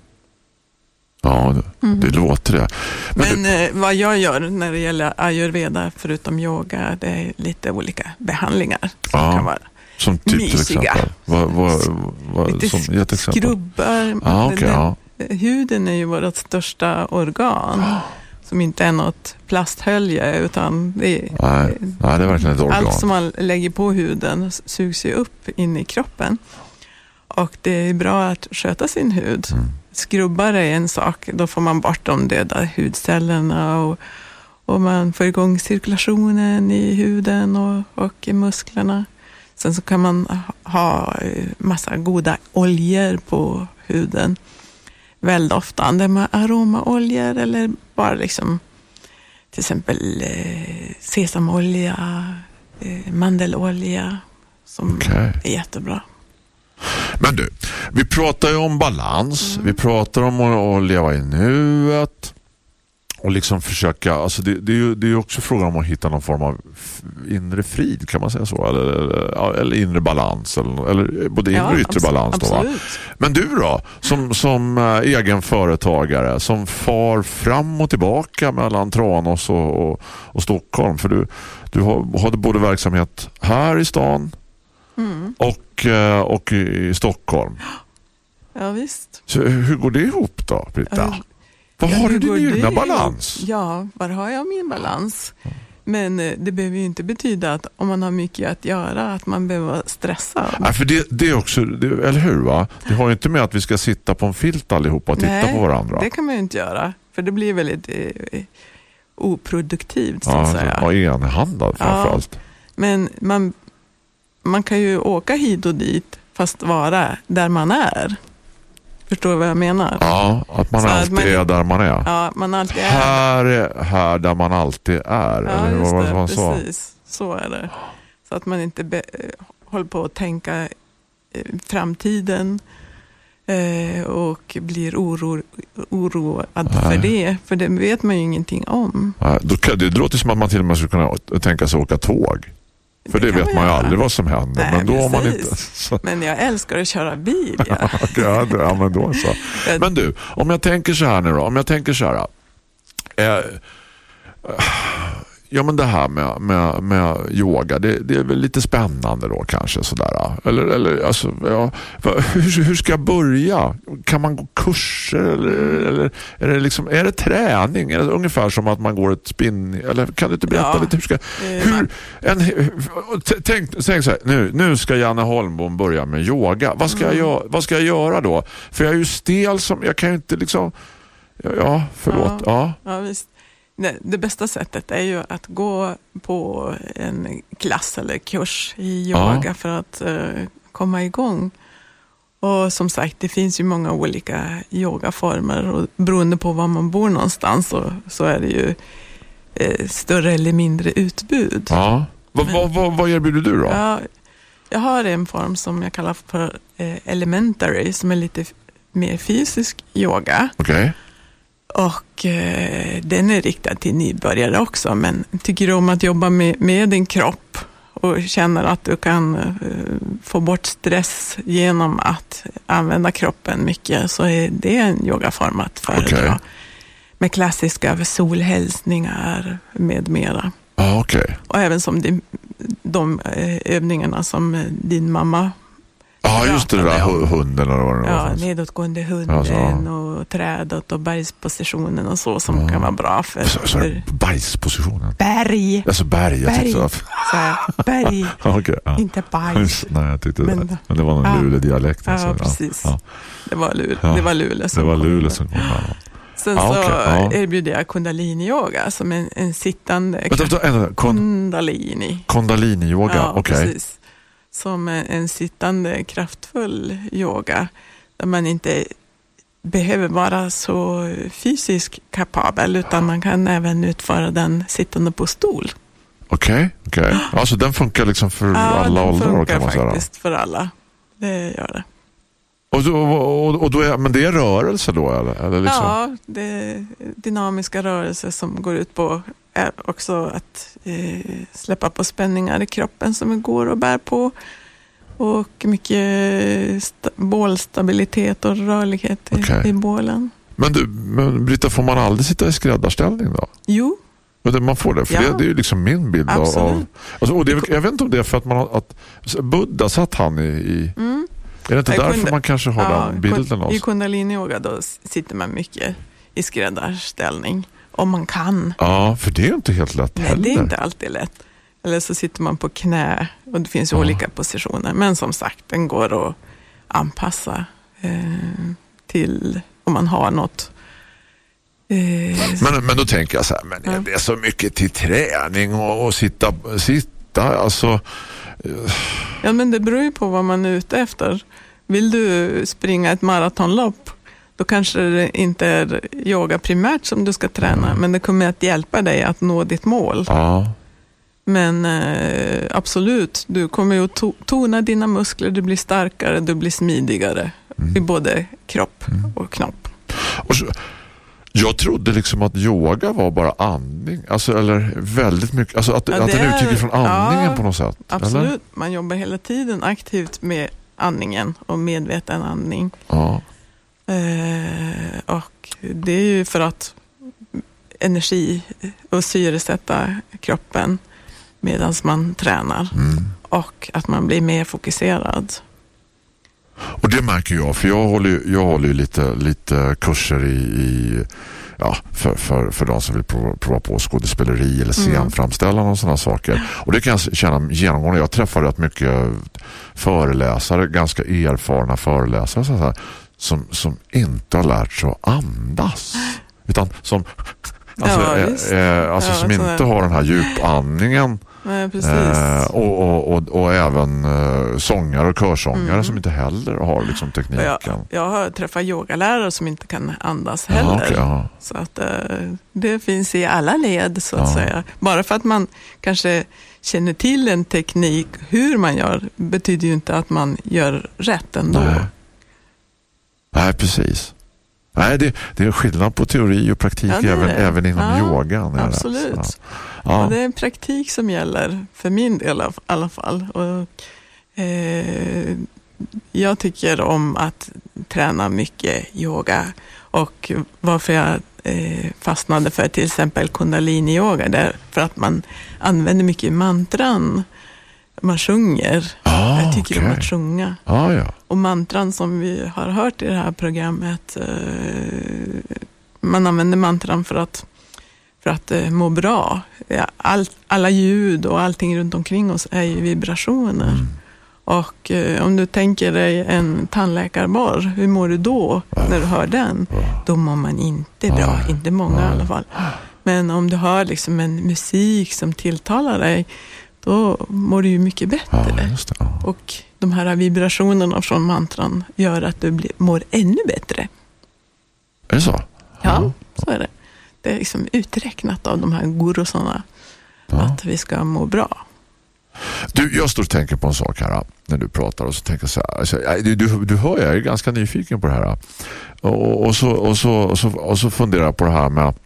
Ja, det, Mm. det låter det. Men, Men du, eh, vad jag gör när det gäller ayurveda, förutom yoga, det är lite olika behandlingar som Ja. kan vara som typ mysiga. till exempel. Vad, vad, vad, lite som, ge ett exempel. skrubbar. Ja, okay, Den- ja. Huden är ju vårt största organ. Som inte är något plasthölje, utan det är, Nej, nej, det är verkligen ett organ. allt som man lägger på huden sugs ju upp in i kroppen. Och det är bra att sköta sin hud. Mm. Skrubbar är en sak, då får man bort de döda hudcellerna och, och man får igång cirkulationen i huden och, och i musklerna. Sen så kan man ha massa goda oljor på huden. Väldigt ofta med aromaoljor eller bara liksom till exempel eh, sesamolja, eh, mandelolja som Okej. är jättebra. Men du, vi pratar ju om balans. Mm. Vi pratar om att, att leva i nuet. Och liksom försöka, alltså det, det är ju det är ju också frågan om att hitta någon form av f- inre frid, kan man säga så? Eller, eller, eller inre balans. Eller, eller både inre och yttre abso- balans. Då, va? absolut. Men du då, som, som äh, egen företagare, som far fram och tillbaka mellan Tranås och, och, och Stockholm. För du, du har, har både verksamhet här i stan Mm. och, äh, och i, i Stockholm. Ja, visst. Så hur går det ihop då, Britta? Ja, Var Ja, har du hur din går egna det balans? ihop? Ja, var har jag min balans? Men eh, det behöver ju inte betyda att om man har mycket att göra att man behöver vara stressad. Nej, för det, det är också, det, eller hur va? Det har ju inte med att vi ska sitta på en filt allihopa och titta Nej, på varandra. det kan man ju inte göra. För det blir väldigt eh, oproduktivt, så Ja, att säga. ja, enhandad framförallt. Men man, man kan ju åka hit och dit fast vara där man är. Förstår du vad jag menar? Ja, att man Så att alltid man- är där man är. Ja, man alltid är. Här är här där man alltid är. Ja, eller hur just var det det, man sa? precis. Så är det. Så att man inte be, eh, håller på att tänka eh, framtiden eh, och blir oro, oroad Nej. för det. För det vet man ju ingenting om. Ja, då kan, det låter som att man till och med skulle kunna tänka sig åka tåg. För det, Det kan vet man man ju göra. aldrig vad som händer. Nej, men då har man precis. inte... Så, Men jag älskar att köra bil. Ja. ja, det- ja, men då så. Jag- Men du, om jag tänker så här nu då. Om jag tänker så här. Eh, ja, men det här med, med, med yoga, det, det är väl lite spännande då kanske sådär. Eller, eller alltså, ja, hur, hur ska jag börja? Kan man gå kurser eller, eller är det liksom, är det träning? Är det ungefär som att man går ett spinn, eller kan du inte berätta ja, lite hur ska, hur, en, tänk, tänk så här, nu, nu ska Janne Holmbom börja med yoga. Vad ska, mm. jag, vad ska jag göra då? För jag är ju stel som, jag kan ju inte liksom, ja, förlåt. Ja, ja. ja visst. Nej, det bästa sättet är ju att gå på en klass eller kurs i yoga ja. för att uh, komma igång. Och som sagt, det finns ju många olika yogaformer och beroende på var man bor någonstans så, så är det ju eh, större eller mindre utbud. Ja. Vad, Men, vad, vad, vad erbjuder du då? Ja, jag har en form som jag kallar för eh, elementary som är lite f- mer fysisk yoga. Okej. Okay. Och eh, den är riktad till nybörjare också, men tycker du om att jobba med, med din kropp och känner att du kan eh, få bort stress genom att använda kroppen mycket, så är det en yogaform att föredra. Okay. Med klassiska solhälsningar med mera. Ah, okay. Och även som din, de övningarna som din mamma Ja, ah, just det där hunden eller vad det var. Ja, nedåtgående hunden alltså, och trädet och bergspositionen och så som ja. kan vara bra för... Så, så för bergspositionen? Berg. Alltså berg, jag berg. tyckte att... Så här, berg, okay, ja. inte bajs. Nej, jag tyckte men, det. Men det var någon ja. Luleå-dialekt. Alltså. Ja, precis. Ja. Det var Luleå, ja. det var Luleå som Det var kom. Luleå som kom. Ja. Sen ah, så okay, ja. erbjuder jag kundalini-yoga som en, en sittande... Vänta, vänta, vänta. Kundalini. Kundalini-yoga, ja, okej. Okay. Precis. Som en, en sittande kraftfull yoga där man inte behöver vara så fysiskt kapabel utan man kan även utföra den sittande på stol. Okej, okay, okej. Okay. Alltså den funkar liksom för ja, alla åldrar kan man säga. Ja, den funkar faktiskt för alla. Det gör det. Och, då, och, och då är, men det är rörelse då eller? eller liksom? Ja, det är dynamiska rörelser som går ut på är också att eh, släppa på spänningar i kroppen som går och bär på. Och mycket sta- bålstabilitet och rörlighet i, okay. i bålen. Men, du, men Britta, får man aldrig sitta i skräddarställning då? Jo. Man får det, för ja. det, det är ju liksom min bild Absolut. av... Alltså, och det, jag vet inte om det är för att man har... Att, Buddha satt han i... i mm. Är det inte jag därför kunde, man kanske har ja, den bilden av? I kundalini-yoga då sitter man mycket i skräddarställning. Om man kan. Ja, för det är inte helt lätt Nej, heller. det är inte alltid lätt. Eller så sitter man på knä och det finns ju ja. olika positioner. Men som sagt, den går att anpassa eh, till om man har något. Eh, men, men då tänker jag så här, men ja. det är så mycket till träning och, och sitta, sitta, alltså... Uh. Ja, men det beror ju på vad man är ute efter. Vill du springa ett maratonlopp, då kanske det inte är yoga primärt som du ska träna, mm. men det kommer att hjälpa dig att nå ditt mål. Ja. Men eh, absolut, du kommer ju att to- tona dina muskler, du blir starkare, du blir smidigare mm. i både kropp mm. och knopp. Och så, jag trodde liksom att yoga var bara andning, alltså, eller väldigt mycket, alltså att, ja, att den utgick från andningen ja, på något sätt. Absolut, eller? Man jobbar hela tiden aktivt med andningen och medveten andning. Ja. Eh, och det är ju för att energi och syresätta kroppen medan man tränar mm. och att man blir mer fokuserad. Och det märker jag, för jag håller ju, jag håller ju lite, lite kurser i, i ja, för, för, för de som vill prova, prova på skådespeleri eller scenframställande mm. och sådana saker. Och det kan jag känna genomgående. Jag träffar rätt mycket föreläsare, ganska erfarna föreläsare så här, som, som inte har lärt sig att andas. Utan som, alltså, ja, eh, eh, alltså ja, som inte har den här djupandningen. Nej, precis. Eh, och, och, och, och även eh, sångare och körsångare mm. som inte heller har liksom tekniken. Jag, jag har träffat yogalärare som inte kan andas heller. Ja, okay, ja. Så att eh, det finns i alla led så att ja. säga. Bara för att man kanske känner till en teknik, hur man gör, betyder ju inte att man gör rätt ändå. Nej, Nej precis. Nej, det, det är skillnad på teori och praktik ja, även, även inom ja, yogan. Absolut. Ja. Och det är en praktik som gäller för min del i alla fall. Och, eh, jag tycker om att träna mycket yoga, och varför jag eh, fastnade för till exempel kundalini-yoga, där för att man använder mycket mantran. Man sjunger. Ah, jag tycker okay. om att sjunga. Ah, ja. Och mantran som vi har hört i det här programmet, eh, man använder mantran för att, för att eh, må bra. All, alla ljud och allting runt omkring oss är ju vibrationer. Mm. Och eh, om du tänker dig en tandläkarborr, hur mår du då ah. när du hör den? Ah. Då mår man inte bra, ah. inte många ah. i alla fall. Men om du hör liksom en musik som tilltalar dig, då mår du ju mycket bättre. Ja, just det, ja. Och de här vibrationerna från mantran gör att du blir, mår ännu bättre. Är det så? Ja, ja, så är det. Det är liksom uträknat av de här gurusarna ja. att vi ska må bra. Du, jag står och tänker på en sak här när du pratar, och så tänker jag så här, alltså, du, du, du hör, jag är ganska nyfiken på det här. Och, och, så, och, så, och, så, och så funderar jag på det här med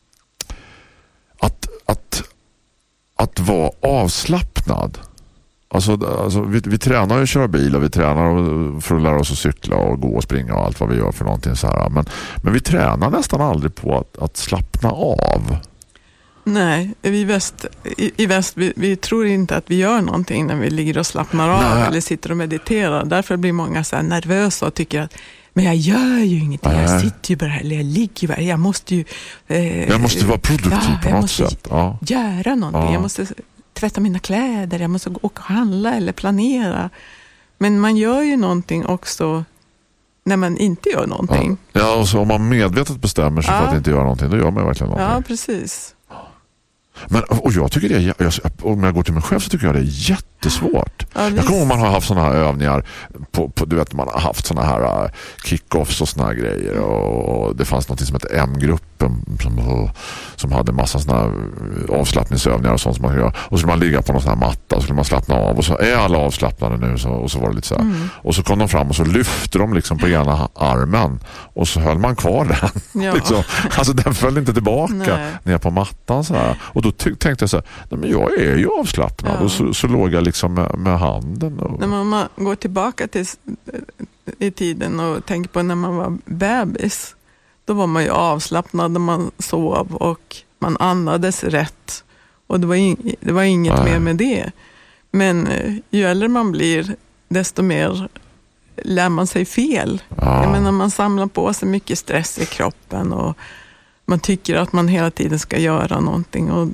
att, att att vara avslappnad. Alltså, alltså vi, vi tränar ju att köra bil, och vi tränar för att lära oss att cykla och gå och springa och allt vad vi gör för någonting så här. Men, men vi tränar nästan aldrig på att, att slappna av. Nej, vi väst, i, i väst vi, vi tror inte att vi gör någonting när vi ligger och slappnar av. Nej. Eller sitter och mediterar. Därför blir många så här nervösa och tycker att men jag gör ju ingenting, Nej. jag sitter ju bara här, eller jag ligger ju bara, jag måste ju... Eh, jag måste vara produktiv ja, på något sätt. Ja. göra någonting, ja. jag måste tvätta mina kläder, jag måste gå och handla eller planera. Men man gör ju någonting också när man inte gör någonting. Ja, ja och så om man medvetet bestämmer sig ja. för att inte göra någonting, då gör man verkligen någonting. Ja, precis. Men, och jag tycker det är, jag, om jag går till mig själv så tycker jag det är jättesvårt. Ja, jag kommer ihåg man har haft såna här övningar på, på, du vet, man har haft såna här kick-offs och såna här grejer, och, och det fanns något som hette M-gruppen som, som hade massa såna här avslappningsövningar och sånt som man kan göra, och så skulle man ligga på någon sån här matta och så skulle man slappna av, och så är alla avslappnade nu, så, och så var det lite så här. Mm. Och så kom de fram och så lyfte de liksom på ena armen, och så höll man kvar den. Ja. liksom. Alltså den föll inte tillbaka Nej. ner på mattan så här. Och då ty- tänkte jag så här, nej men jag är ju avslappnad. Ja. Och så, så låg jag liksom med, med handen. Och... När man går tillbaka till i tiden och tänker på när man var bebis, då var man ju avslappnad när man sov och man andades rätt. Och det var, in, det var inget nej. mer med det. Men ju äldre man blir, desto mer lär man sig fel. Ja. Jag menar, man samlar på sig mycket stress i kroppen, och man tycker att man hela tiden ska göra någonting. Och,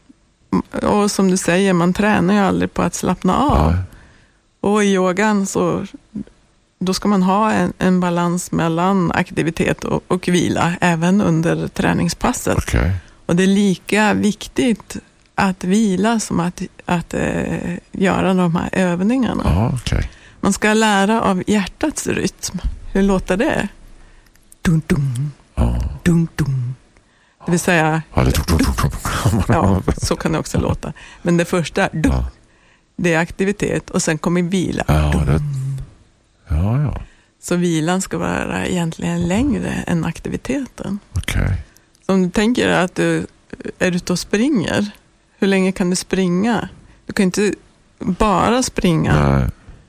och som du säger, man tränar ju aldrig på att slappna av. Nej. Och i yogan så då ska man ha en, en balans mellan aktivitet och, och vila även under träningspasset. Okay. Och det är lika viktigt att vila som att, att äh, göra de här övningarna. Aha, okay. Man ska lära av hjärtats rytm. Hur låter det? Dun, dun, oh. dun, dun. Det vill säga... Ja, det dun, dun, dun. ja, så kan det också låta. Men det första, dun, ja. det är aktivitet, och sen kommer vila. Ja, det... ja, ja. Så vilan ska vara egentligen längre än aktiviteten. Okej. Okay. Så om du tänker att du är ute och springer, hur länge kan du springa? Du kan inte bara springa. Nej.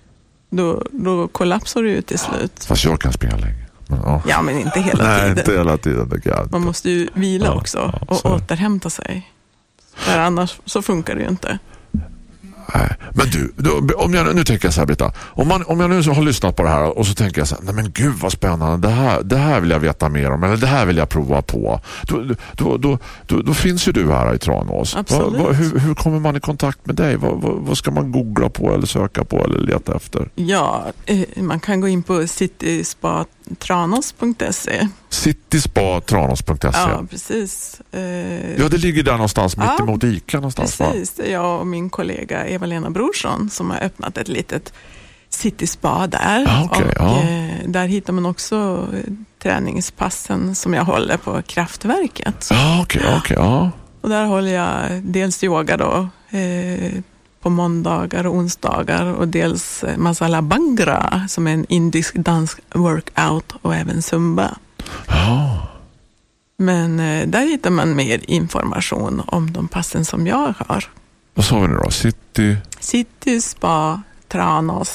Då, då kollapsar du ju till slut. Fast jag kan springa länge. Men, ja. ja, men inte hela Nej, tiden. inte hela tiden. Det kan Man måste ju vila ja, också ja, och så. återhämta sig. För annars så funkar det ju inte. Nej. Men du, då, om jag nu tänker jag så här, Britta, om, man, om jag nu så har lyssnat på det här och så tänker jag så här, nej men gud vad spännande, det här, det här vill jag veta mer om, eller det här vill jag prova på, då, då, då, då, då finns ju du här i Tranås. Absolut. Va, va, hur, hur kommer man i kontakt med dig? Va, va, vad ska man googla på eller söka på eller leta efter? Ja, eh, man kan gå in på cityspatranos punkt se. cityspatranos punkt se. Ja, precis. Eh, ja, det ligger där någonstans ja, mitt emot Ica någonstans. Precis, det är jag och min kollega Eva-Lena Brorsson som har öppnat ett litet cityspa där. Ah, okay, och ja. eh, där hittar man också träningspassen som jag håller på Kraftverket. Ja, okej, okay, okej, okay, ja. Och där håller jag dels yoga då eh, på måndagar och onsdagar, och dels masala bhangra som är en indisk dans workout, och även zumba. Ja. Men eh, där hittar man mer information om de passen som jag har. Vad sa vi nu då? City? City, spa, Tranås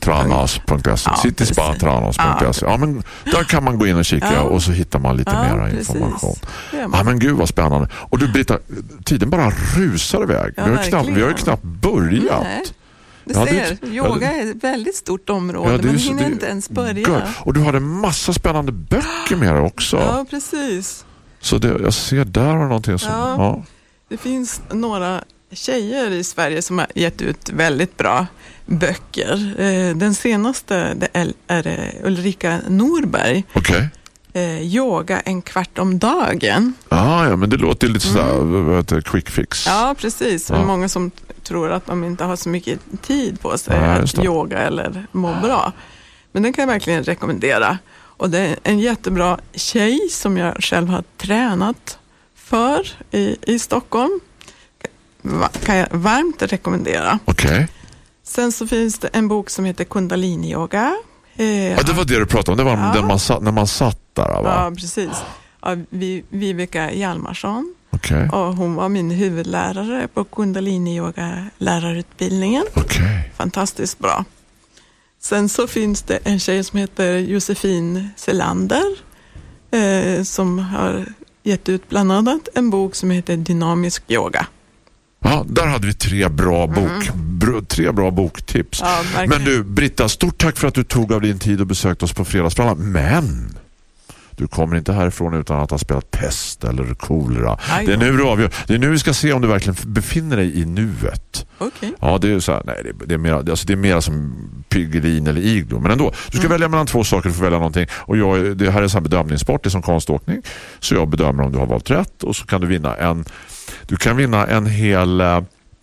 Tranas punkt se. Ja, Cityspa Tranas punkt se. Ja, men där kan man gå in och kika Ja. och så hittar man lite Ja, mera precis. information. Det gör man. Ja, men gud vad spännande. Och du Britta, tiden bara rusar iväg. Ja, vi, har ju knappt, vi har ju verkligen. knappt börjat. Nej. Du Ja, det- ser, yoga är ett väldigt stort område, Ja, det är men så- hinner det- inte ens börja. Good. Och du hade massa spännande böcker med dig också. Ja, precis. Så det, jag ser där har någonting som... Ja. Ja. Det finns några tjejer i Sverige som har gett ut väldigt bra böcker. Eh, Den senaste det är, är eh, Ulrika Norberg. Okej. Eh, Yoga en kvart om dagen. Ah, ja, men det låter lite sådär vad heter det, quick fix. Ja, precis. Ja. Men många som t- tror att de inte har så mycket tid på sig Ja, just att det. yoga eller må bra. Men den kan jag verkligen rekommendera. Och det är en jättebra tjej som jag själv har tränat för i, i Stockholm. Va- kan jag varmt rekommendera. Okej. Sen så finns det en bok som heter Kundalini-yoga. Eh, Ja, det var det du pratade om. Det var Ja. den man satt, när man satt där, va? ja, precis. Av Vi- Viveka Hjalmarsson. Okej. Och hon var min huvudlärare på Kundalini-yoga-lärarutbildningen. Okej. Fantastiskt bra. Sen så finns det en tjej som heter Josefin Selander eh, som har gett ut bland annat en bok som heter Dynamisk yoga. Ja, där hade vi tre bra bok, br- tre bra boktips. Ja, verkligen. Men du, Britta, stort tack för att du tog av din tid och besökte oss på Fredagsfrallan. Men du kommer inte härifrån utan att ha spelat pest eller kolera. Aj Det är då. nu du avgör. Det är nu vi ska se om du verkligen befinner dig i nuet. Okej. Ja, det är ju så här, nej, det, det är mer alltså det är mer som Pyggelin eller Iglo, men ändå. Du ska Mm. välja mellan två saker, du får välja någonting. Och jag, det här är en sån här bedömningssport, det är som konståkning. Så jag bedömer om du har valt rätt och så kan du vinna en du kan vinna en hel eh,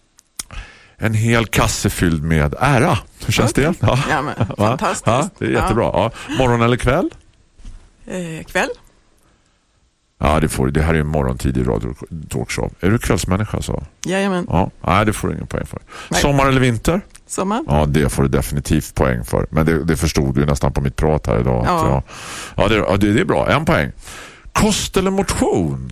en hel kasse fylld med ära. Hur känns Okej. det? Ja. Ja, men Va? fantastiskt. Ja, det är jättebra. Ja. Morgon eller kväll? Eh, kväll? Ja, det får det här är en morgontidig radio talkshow. Är du kvällsmänniska så? Jajamän. Ja, nej, det får du ingen poäng för. Nej. Sommar eller vinter? Sommar? Ja, det får du definitivt poäng för. Men det, det förstod du nästan på mitt prat här idag. Ja. Att jag, ja, det, ja det, det är bra. En poäng. Kost eller motion?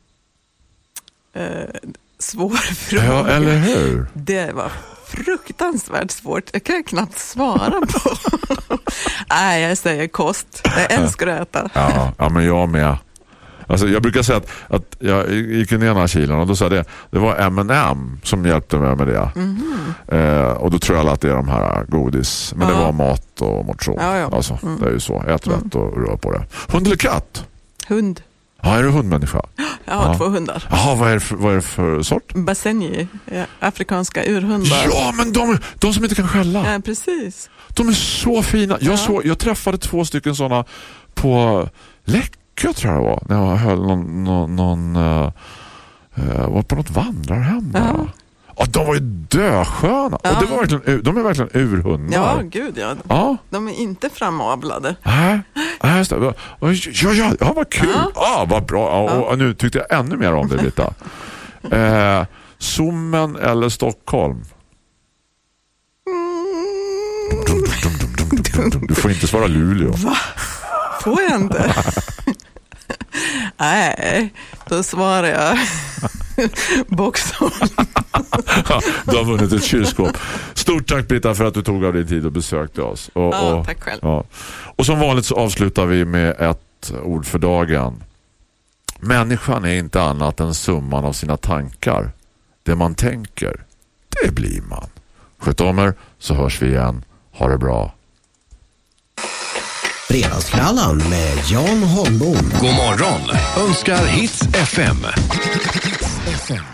Eh, svår fråga. Ja, eller hur? Det var fruktansvärt svårt. Jag kan knappt svara på. Nej, jag säger kost. Jag älskar att äta. Ja, ja, men jag med. Alltså, jag brukar säga att, att jag gick ner några kilon och då sa det det var M and M som hjälpte mig med det. Mhm. Eh, och då tror jag att det är de här godis. Men Ja. det var mat och motion. Ja, ja. Alltså, det är ju så. Ät rätt och rör på det. Hund eller katt? Hund. Ja, är du hundmänniska? Jag har Ja. två hundar. Jaha, vad är det för, vad är det för sort? Basenji, ja, afrikanska urhundar. Ja, men de, de som inte kan skälla. Ja, precis. De är så fina. Jag, Ja. så, jag träffade två stycken sådana på Läckö, tror jag det var. När jag höll någon, någon, någon uh, uh, var på något vandrarhem där. Ja. Ja, de var ju dösköna. Ja. Och det var verkligen, de är verkligen urhundar. Ja, gud ja. Ja. De är inte framavlade. Nej, nej, just det. Ja, ja, ja, ja, vad kul. Ja, Ja. vad bra. Ja, och, och nu tyckte jag ännu mer om det, Britta. eh, Sommen eller Stockholm? Dum, dum, dum, dum, dum, dum. Du får inte svara Luleå. Va? Får jag inte? Nej, då svarar jag Boxholm. Ja, du har vunnit ett kylskåp. Stort tack, Britta, för att du tog av din tid och besökte oss. Och, Ja, och, tack själv. Ja. Och som vanligt så avslutar vi med ett ord för dagen. Människan är inte annat än summan av sina tankar. Det man tänker, det blir man. Sköt om er, så hörs vi igen. Ha det bra. Fredagsfrallan med Jan Holmbom. God morgon önskar Hits F M.